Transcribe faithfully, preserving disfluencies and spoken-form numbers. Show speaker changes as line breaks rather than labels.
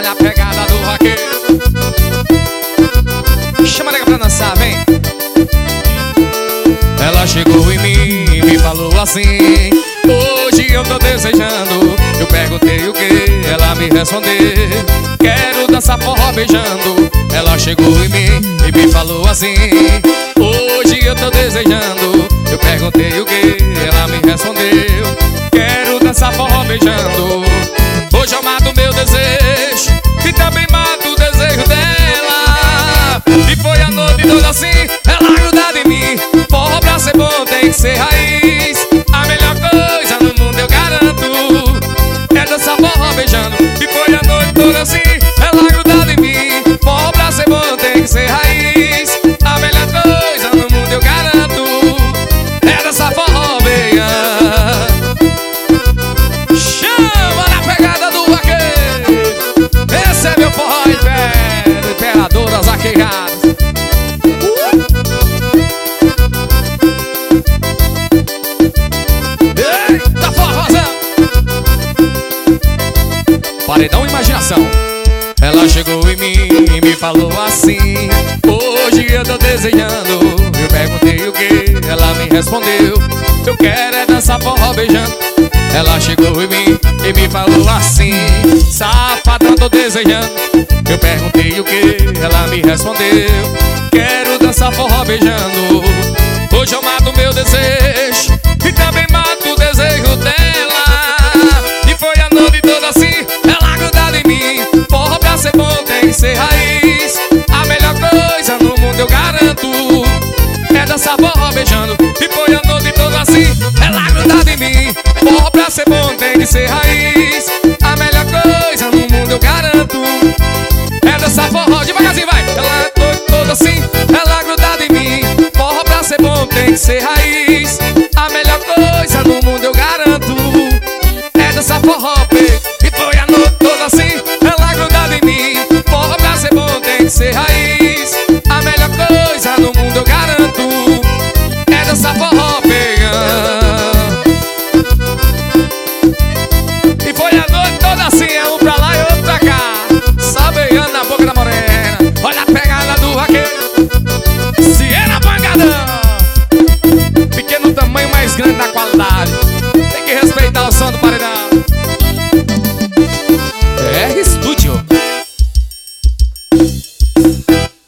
na pegada do vaqueiro. Chama a nega pra dançar, vem. Ela chegou em mim e me falou assim: hoje eu tô desejando. Eu perguntei o que, ela me respondeu: quero dançar forró beijando. Ela chegou em mim e me falou assim: hoje eu tô desejando. Eu perguntei o que, ela me respondeu: quero dançar forró beijando. Hoje eu mato meu desejo e também mato o desejo dela. E foi a noite toda assim, ela grudada em mim. Forró pra ser bom tem que ser raiz. A melhor coisa no mundo eu garanto é dançar forró beijando. E foi a noite toda assim, ela grudada em mim. Forró pra ser bom tem que ser raiz. A melhor coisa no mundo eu garanto é dançar forró beijando. Chama na pegada do vaqueiro. Esse é meu forró velho, imperador das vaquejadas. Eita forrozão. Paredão imaginação. Ela chegou em mim e me falou assim: hoje eu tô desejando. Eu perguntei o que, ela me respondeu: eu quero é dançar forró beijando. Ela chegou em mim e me falou assim: safadão, tô desejando. Eu perguntei o que, ela me respondeu: quero dançar forró beijando.